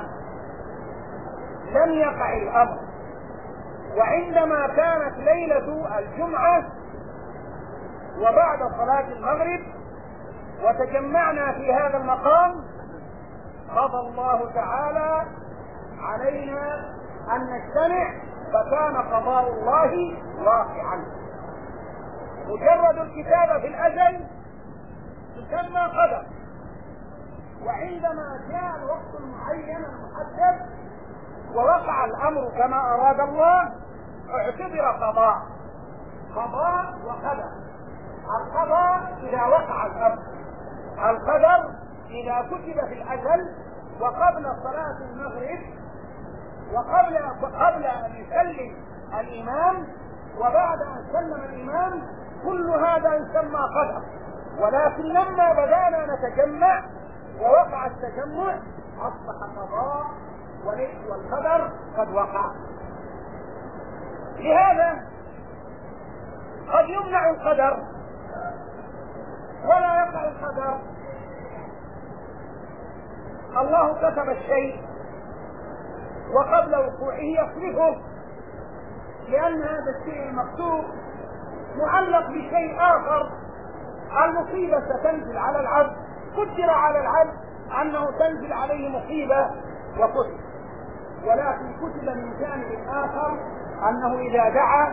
لم يقع الأمر. وعندما كانت ليلة الجمعة وبعد صلاة المغرب وتجمعنا في هذا المقام، قضى الله تعالى علينا أن نجتمع، فكان قضاء الله واقعا. مجرد الكتابة في الأزل تسمى قدر، وعندما جاء الوقت المعين المحدد ووقع الأمر كما أراد الله اعتبر قضاء. قضاء وقدر. القضاء إذا وقع الأمر، القدر إذا كتب في الأزل وقبل صلاة المغرب وقبل قبل أن يسلم الإمام، وبعد أن سلم الإمام كل هذا يسمى قدر. ولكن لما بدأنا نتجمع ووقع التجمع أصبح قضاء والقدر قد وقع. لهذا قد يمنع القدر ولا يقع القدر. الله كتب الشيء وقبل وقوعه يصرفه، لأن هذا الشيء المكتوب معلق بشيء آخر. المصيبة ستنزل على العبد، قدر على العبد أنه تنزل عليه مصيبة وكتب، ولكن كتب من جانب آخر أنه إذا دعا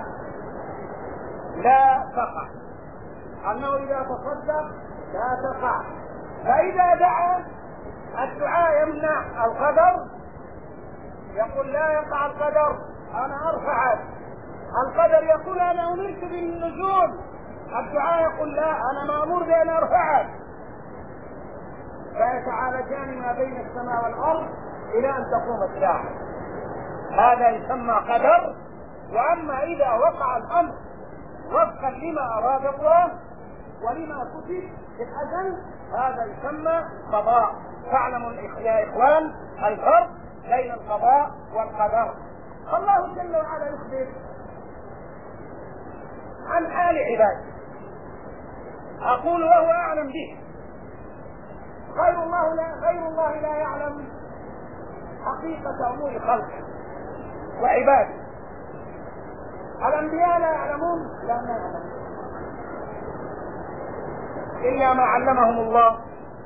لا تقع، أنه إذا تصدق لا تقع. فإذا دعا الدعاء يمنع القدر، يقول لا يقع القدر أنا أرفعك. القدر يقول أنا أمرت بالنزول، الدعاء يقول لا أنا مأمور بأن أرفعك. فيتعالجان ما بين السماء والأرض إلى أن تقوم الساعة. هذا يسمى قدر. وأما إذا وقع الأمر وفقا لما أراد الله ولما كتب في الأزل هذا يسمى قضاء. فاعلموا يا إخوان الفرق بين القضاء والقدر. الله جل وعلا يخبر عن حال عباده، أقول وهو أعلم به. غير الله لا, غير الله لا يعلم حقيقة أمور خلقه وعباده. الأنبياء لا يعلمون، لا ما يعلمون إلا ما علمهم الله.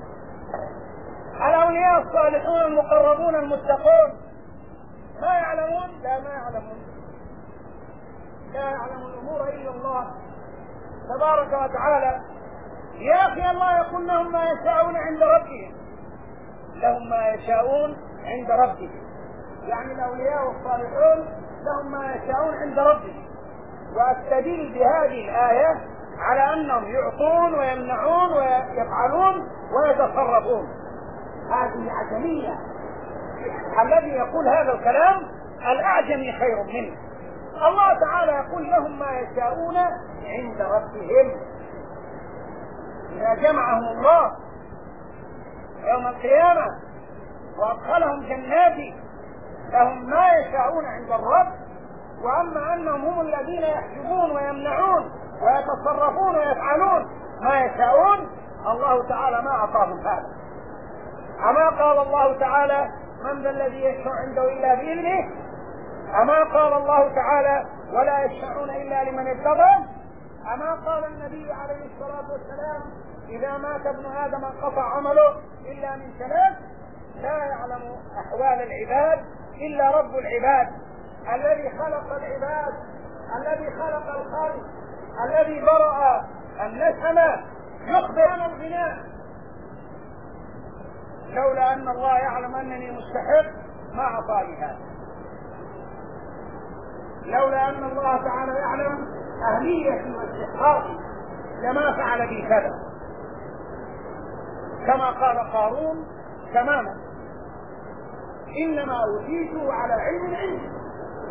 الأولياء الصالحون المقربون المتقون ما يعلمون، لا ما يعلمون، لا يعلم الأمور إلا الله تبارك وتعالى. يا أخي الله يقول لهم ما يشاءون عند ربهم، لهم ما يشاءون عند ربهم، يعني الأولياء الصالحون لهم ما يشاءون عند ربهم. وأستدل بهذه الآية على أنهم يعطون ويمنعون ويفعلون ويتصرفون. هذه عجمية. الذي يقول هذا الكلام الأعجمي خير منه. الله تعالى يقول لهم ما يشاءون عند ربهم. إذا جمعهم الله يوم القيامة وأدخلهم جنات لهم ما يشاءون عند الرب. وأما أنهم هم الذين يحجبون ويمنعون ويتصرفون ويفعلون ما يشاءون، الله تعالى ما أعطاهم هذا. أما قال الله تعالى من ذا الذي يشفع عنده إلا بإذنه؟ أما قال الله تعالى ولا يشفعون إلا لمن ارتضى؟ أما قال النبي عليه الصلاة والسلام إذا مات ابن آدم انقطع عمله إلا من ثلاث؟ لا يعلم أحوال العباد إلا رب العباد الذي خلق العباد، الذي خلق الخلق، الذي برأ النسمة، يخبر عن الغناء. لولا أن الله يعلم أنني مستحق ما أعطاني هذا. لولا أن الله تعالى يعلم أهليتي واستحقاقي لما فعل بي كذا، كما قال قارون تماما إنما أوتيته على علم عندي.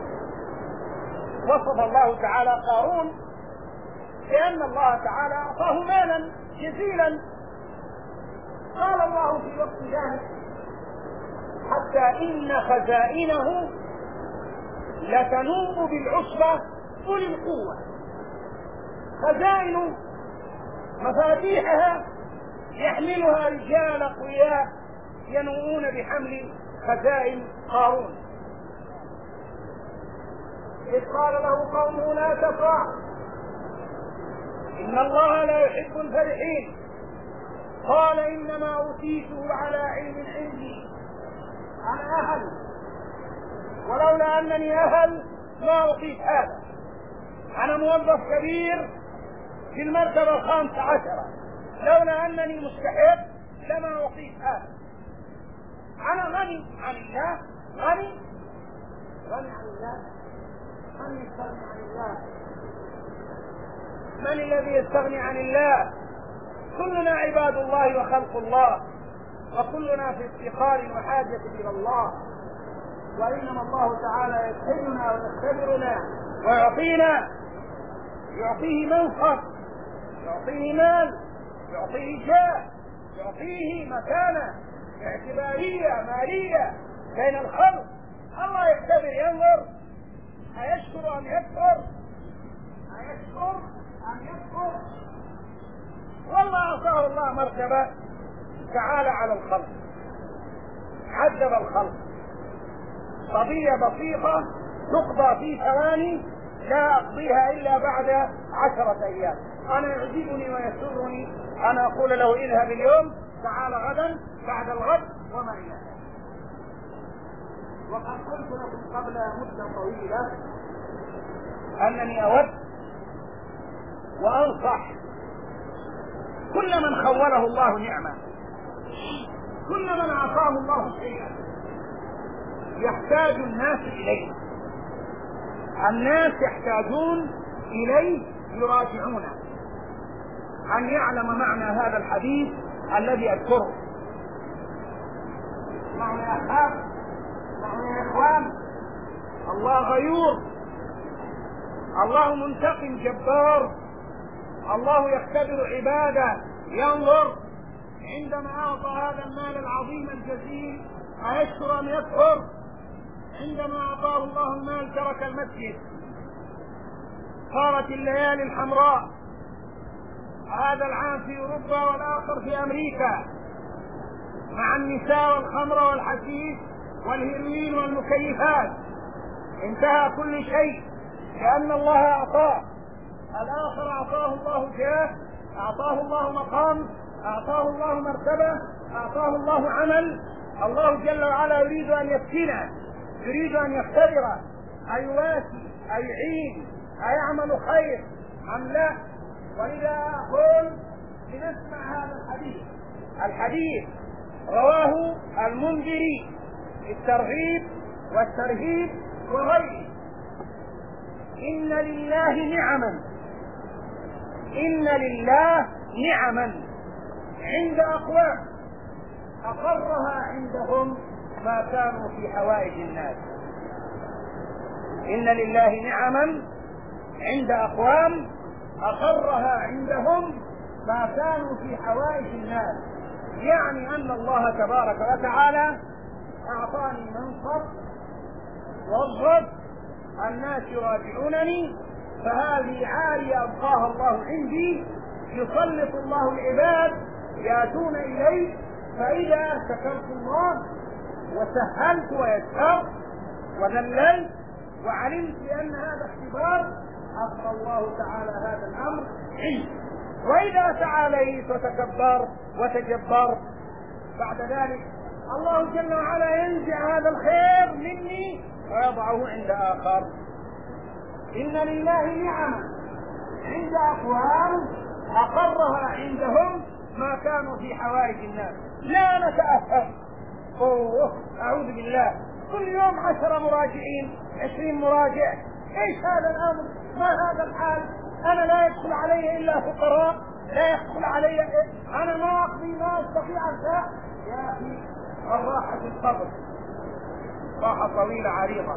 وصف الله تعالى قارون لأن الله تعالى أعطاه مالا جزيلا. قال الله في وقت ذلك حتى إن خزائنه لتنوء بالعصبة أولي القوة. خزائن مفاتيحها يحملها رجال أقوياء ينوؤون بحمل خزائن قارون. إذ قال له قومه لا تفرح إن الله لا يحب الفرحين. قال إنما أوتيته على علم عندي، أنا أهل، ولولا أنني أهل ما أوتيت هذا. أنا موظف كبير في المرتبة الخامسة عشرة، لولا أنني مستحق لما أوتيت هذا. أنا غني عن الله، غني غني عن الله. من يستغني عن الله؟ من الذي يستغني عن الله؟ كلنا عباد الله وخلق الله، وكلنا في افتقار وحاجة إلى الله. وإنما الله تعالى يسألنا ويختبرنا ويعطينا، يعطيه منصب، يعطيه مال، يعطيه جاه، يعطيه مكانة اعتبارية مالية بين الخلق. الله يختبر ينظر أيشكر أم يكفر، أيشكر أم يكفر. والله أعطاه الله مرتبة تعالى على الخلق، عذب الخلق قضية بسيطة تقضى في ثواني لا أقضيها إلا بعد عشرة أيام. أنا يعجبني ويسرني أن أقول له اذهب اليوم، تعال غدا، بعد الغد، وما إلى ذلك. وقد قلت لكم قبل مدة طويلة أنني أود وأنصح كل من خوله الله نعمة، كل من أعطاه الله شيئا يحتاج الناس إليه، الناس يحتاجون إليه يراجعونه، أن يعلم معنى هذا الحديث الذي أذكره. معنى يا أخوان، معنى يا إخوان، الله غيور، الله منتقم جبار، الله يختبر عباده، ينظر عندما أعطى هذا المال العظيم الجزيل أيشكر أم يكفر. عندما أعطاه الله المال ترك المسجد، صارت الليالي الحمراء، هذا العام في أوروبا والآخر في أمريكا، مع النساء والخمر والحشيش والهيروين والمكيفات، انتهى كل شيء لأن الله أعطاه. الآخر أعطاه الله جاه، أعطاه الله مقام، أعطاه الله مرتبة، أعطاه الله عمل. الله جل وعلا يريد أن يفتنه، يريد أن يختبره، أيواسي، أيعين، أيعمل خير أم لا. ولذا أقول لنسمع هذا الحديث. الحديث رواه المنذري في الترغيب والترهيب وغيره. إن لله نعما، إن لله نعما عند أقوام أقرها عندهم ما كانوا في حوائج الناس. إن لله نعما عند أقوام أقرها عندهم ما كانوا في حوائج الناس، يعني أن الله تبارك وتعالى أعطاني منصب، وظف، الناس يراجعونني، فهذه عالية أبقاها الله عندي، يسلط الله العباد يأتون إليه، فإذا شكرت الله وسهلت ويسرت وذللت وعلمت بأن هذا اختبار، أبقى الله تعالى هذا الأمر عندي. وإذا تعاليت وتكبرت وتجبرت بعد ذلك الله جل وعلا ينزع هذا الخير مني ويضعه عند آخر. إن لله نعما عند أقوام أقرها عندهم ما كانوا في حوائج الناس. لا نتأثر، أوه أعوذ بالله، كل يوم عشرة مراجعين، عشرين مراجع، إيش هذا الأمر؟ ما هذا الحال؟ أنا لا يدخل علي إلا فقراء، لا يدخل علي، أنا ما أقضي، ما أستطيع أن. يا أخي الراحة في الصبر، راحة طويلة عريضة،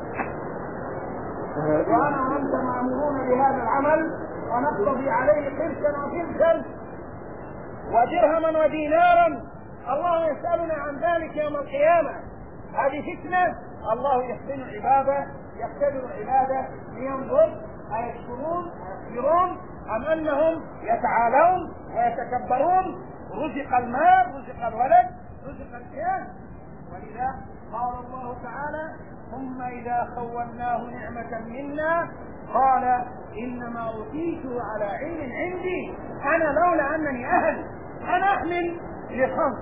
وأنا وأنت مأمورون بهذا العمل ونقتضي عليه قرشا وفلسا ودرهما ودينارا. الله يسألنا عن ذلك يوم القيامة. هذه فتنة، الله يحسن عباده، يختبر عباده لينظر أيشكرون أيكفرون أم أنهم يتعالون ويتكبرون. رزق المال، رزق الولد، رزق الجاه. ولذا قال الله تعالى: ثم إذا خولناه نعمة منا قال إنما أوتيته على علم عندي. أنا لولا أنني أهل أنا أحمل لصنف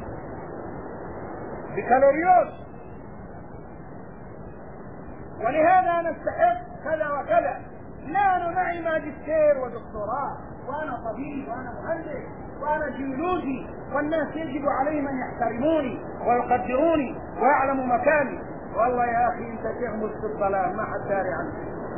بكالوريوس، ولهذا نستحق كذا وكذا. لا أنا معي ماجستير ودكتوراه، وأنا طبيب، وأنا مهندس، وأنا جيولوجي، والناس يجب عليهم أن يحترموني ويقدروني ويعلموا مكاني. والله يا أخي أنت تغمس في الظلام، ما حد داري عنك.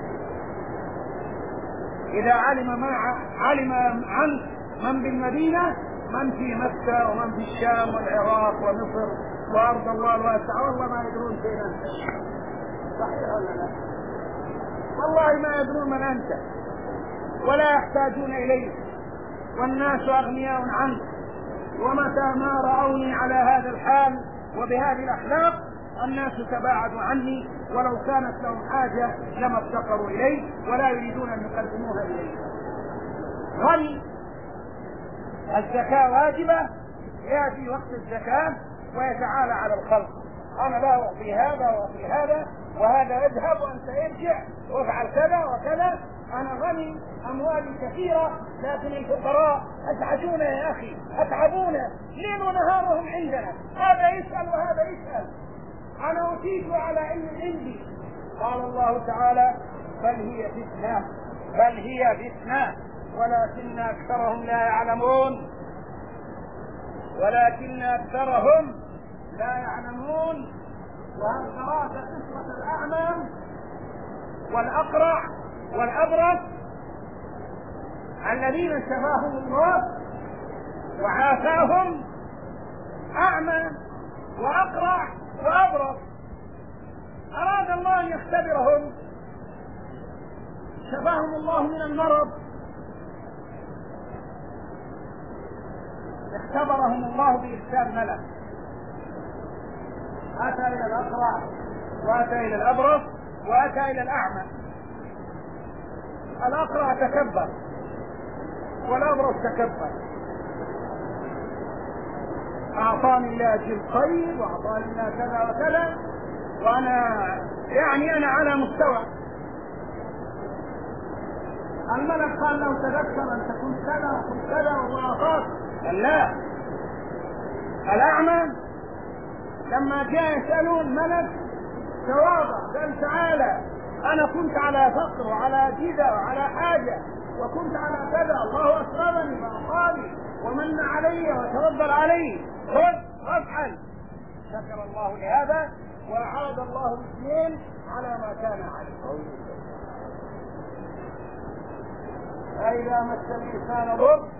إذا علم ما علم عنك من بالمدينة، من في مكة ومن في الشام والعراق ومصر وأرض الله الواسعة، والله ما يدرون فين أنت. صحيح ولا لا؟ والله ما يدرون من أنت ولا يحتاجون إليك، والناس أغنياء عنك، ومتى ما رأوني على هذا الحال وبهذه الأخلاق الناس تباعدوا عني، ولو كانت لهم حاجة لما افتقروا إليه ولا يريدون أن يقدموها إليه. غني، الزكاة واجبة، يأتي وقت الزكاة ويتعالى على الخلق، أنا لا أعطي هذا وأعطي هذا، وهذا يذهب وأنت ارجع وافعل كذا وكذا، أنا غني أموالي كثيرة، لكن الفقراء أزعجونا يا أخي، أتعبونا ليل ونهارهم عندنا، هذا يسأل وهذا يسأل، أنا أوتيت على علم عندي. قال الله تعالى بل هي فتنة، بل هي فتنة ولكن أكثرهم لا يعلمون، ولكن أكثرهم لا يعلمون. وهل قرأت قصة الأعمى والأقرع والأبرص الذين شفاهم الله وعافاهم؟ أعمى وأقرع وأبرص، أراد الله أن يختبرهم، شفاهم الله من المرض، اختبرهم الله بإرسال ملك، أتى إلى الأقرع وأتى إلى الأبرص وأتى إلى الأعمى. الأقرع تكبر والأبرص تكبر، أعطاني الله أجل خير وأعطاني الله كذا وكذا، وأنا يعني أنا على مستوى. الملك قال له تذكر أن تكون كذا وكنت كذا والله أخاف. قال لا. الأعمى لما جاء يسألون الملك تواضع، قال تعالى أنا كنت على فقر وعلى جدة وعلى حاجة وكنت على كذا، الله أكرمني وأعطاني ومن علي وتفضل علي، خذ وافعل. شكر الله لهذا وأعاد الله الاثنين على ما كان عليه. فإذا مس الإنسان ضر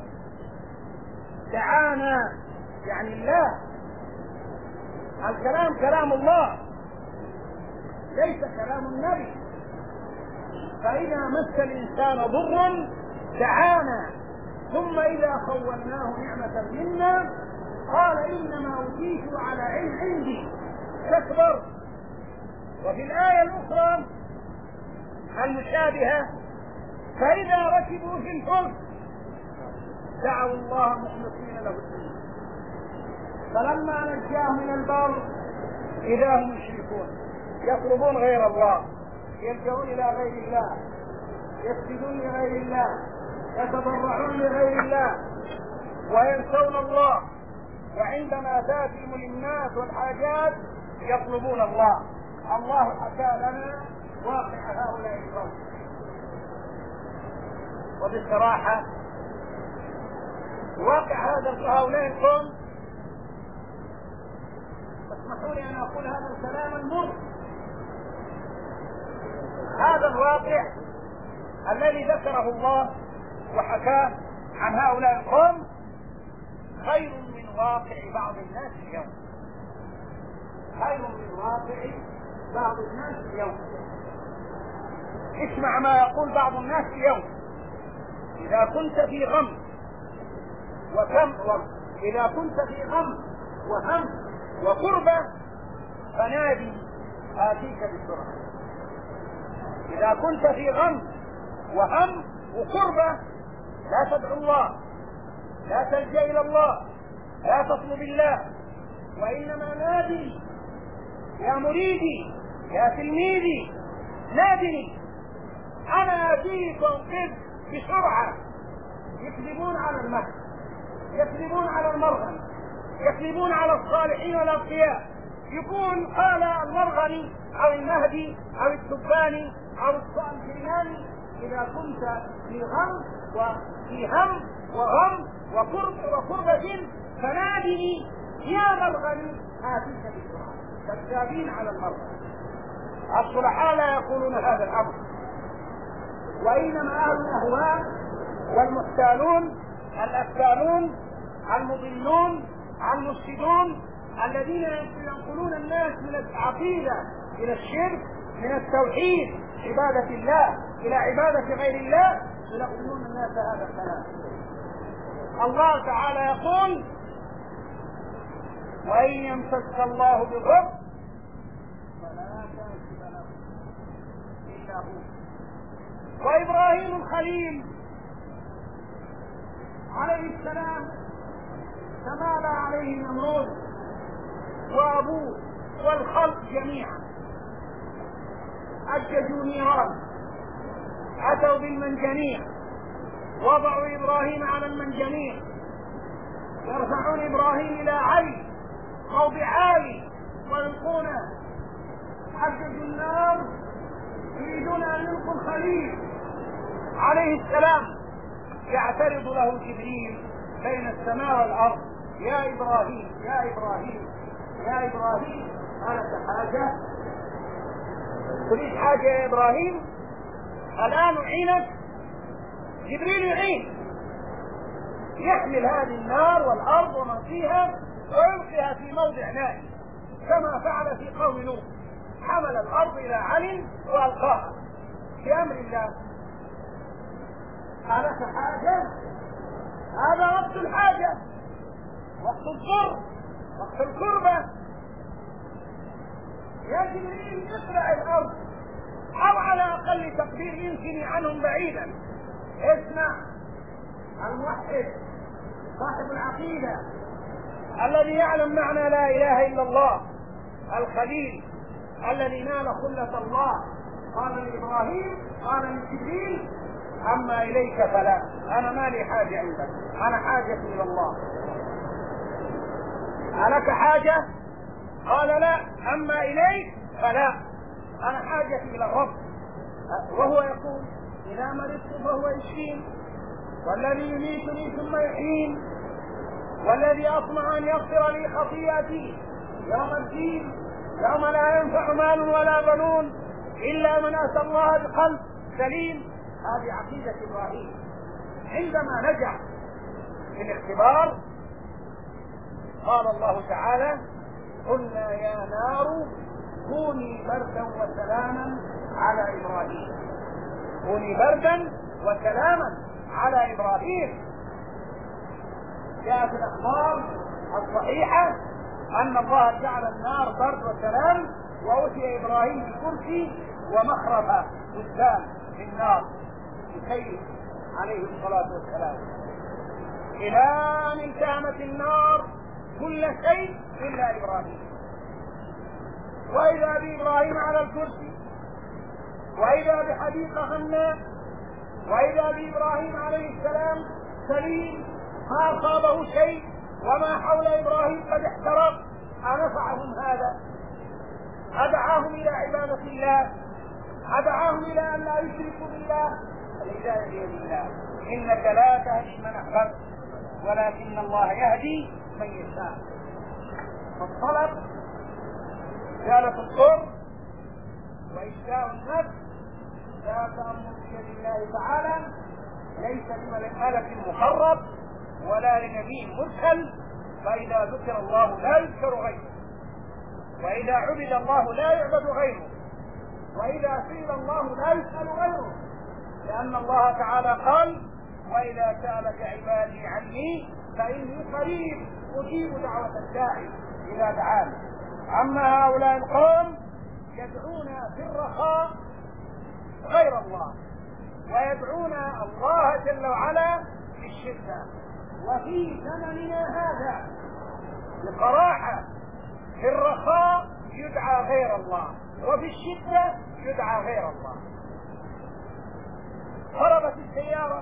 دعانا، يعني الله، الكلام كلام الله ليس كلام النبي. فإذا مس الإنسان ضر دعانا، ثم إذا خولناه نعمة منا قال إنما أوتيت على علم عندي، استكبر. وفي الآية الأخرى المشابهة فإذا ركبوا في الفلك دعوا الله مخلصين له الدين فلما نجاهم من البر إذا هم يشركون، يطلبون غير الله، يلجؤون إلى غير الله، يسجدون لغير الله، يتضرعون لغير الله وينسون الله، وعندما تأتيهم الناس والحاجات يطلبون الله. الله حكى لنا واقع هؤلاء القوم، وبصراحة واقع هذا هؤلاء القوم، اسمحوا لي أن أقول هذا الكلام المر، هذا الواقع الذي ذكره الله وحكاه عن هؤلاء القوم خير من واقع بعض الناس اليوم، خير من واقع بعض الناس اليوم. اسمع ما يقول بعض الناس اليوم: إذا كنت في غم وكم إذا كنت في غم وهم وقربة فنادي آتيك بسرعة. إذا كنت في غم وهم وقربة لا تدعو الله، لا تلجأ إلى الله، لا تطلب الله، وإنما نادي يا مريدي يا تلميذي، نادني أنا آتيك وأنقذ بسرعة. يكذبون على المهد، يكذبون على المرغني، يكذبون على الصالحين والأتقياء. يقول قال المرغني أو المهدي أو التباني أو الصالحيني: إذا كنت في غم وفي هم وغم وقرب وقربة فنادني يا مرغني آتيك بسرعة. كذابين على المرغني. الصلحاء لا يقولون هذا الأمر، وإنما أهل الأهواء والمحتالون الأفتانون المضلون المفسدون الذين ينقلون الناس من العقيدة إلى الشرك، من التوحيد عبادة الله إلى عبادة غير الله يلقنون الناس هذا الكلام. الله تعالى يقول: وإن يمسسك الله بضر فلا كاشف له إلا هو. وإبراهيم الخليل عليه السلام تمالى عليه النمرود وأبوه والخلق جميعا، أججوا نيران، أتوا بالمنجنيق، وضعوا إبراهيم على المنجنيق، يرفعون إبراهيم إلى علي موضع عالي ويلقونه، حججوا النار يريدون أن يلقوا الخليل عليه السلام. يعترض له جبريل بين السماء والأرض: يا إبراهيم يا إبراهيم يا إبراهيم، ألك حاجة؟ تريد حاجة يا إبراهيم؟ الآن أعينك. جبريل يعين، يحمل هذه النار والأرض ومن فيها ويلقيها في موضع نائم، كما فعل في قوم لوط، حمل الأرض إلى عل وألقاها بأمر الله. ألك حاجة؟ هذا وقت الحاجة، وقت الضر، وقت الكربة. يا جبريل اطلع الأرض، أو على أقل تقدير يمكن عنهم بعيدا. اسمع، الموحد صاحب العقيدة الذي يعلم معنى لا إله إلا الله، الخليل الذي نال خلة الله، قال لإبراهيم، قال لجبريل: أما إليك فلا، أنا ما لي حاجة عندك، أنا حاجتي إلى الله. ألك حاجة؟ قال: لا. أما إليك فلا، أنا حاجتي إلى الرب. وهو يقول: إذا مرضت فهو يشفين، والذي يميتني ثم يحيين، والذي أطمع أن يغفر لي خطيئتي يوم الدين، يوم لا ينفع مال ولا بنون إلا من أتى الله بقلب سليم. هذه عقيدة إبراهيم. عندما نجح في الاختبار قال الله تعالى: قلنا يا نار كوني بردا وسلاما على إبراهيم، كوني بردا وسلاما على إبراهيم. جاءت الأخبار الصحيحة أن الله جعل النار برد وسلام، وأتي إبراهيم بالكرسي ومخرفة بستان في النار بسيف عليه الصلاة والسلام، إلى أن التهمت النار كل شيء إلا إبراهيم. وإذا بإبراهيم على الكرسي، وإذا بحديقة غناء، وإذا بإبراهيم عليه السلام سليم ما أصابه شيء، وما حول إبراهيم قد احترق. أنفعهم هذا؟ أدعاهم إلى عبادة الله، أدعاهم إلى أن لا يشركوا بالله. الهداية بيد الله، إنك لا تهدي من أحببت ولكن الله يهدي من يشاء. فالطلب زالة الضر وإشباع النفس لا تأمر بيد الله تعالى، ليس بملك مقرب ولا لنبي مرسل. فإذا ذكر الله لا يذكر غيره، وإذا عبد الله لا يعبد غيره، وإذا سئل الله لا يسأل غيره، لأن الله تعالى قال: وإذا سألك عبادي عني فإني قريب أجيب دعوة الداعي إذا دعاني. أما هؤلاء القوم يدعون في الرخاء غير الله، ويدعون الله جل وعلا في الشدة. وفي زمننا هذا بصراحة في الرخاء يدعى غير الله، وفي الشدة يدعى غير الله. خربت السيارة،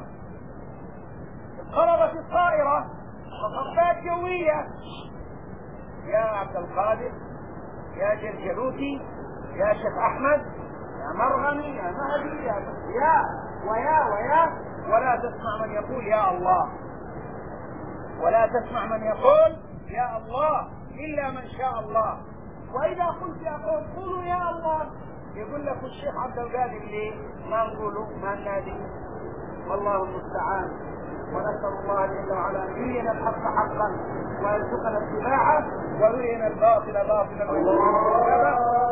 خربت الطائرة، مطبات جوية. يا عبد القادر، يا جلجلوتي، يا شيخ أحمد، يا مرغني، يا مهدي، يا يا ويا ويا ولا تسمع من يقول يا الله، ولا تسمع من يقول يا الله إلا من شاء الله. وإذا قلت يا قوم قولوا يا الله، يقول لك الشيخ عبد القادر ليه ما نقولوا ما ننادي؟ والله المستعان. ونسأل الله جل وعلا أن يرينا الحق حقا ويرزقنا اتباعه، ويرينا الباطل باطلا.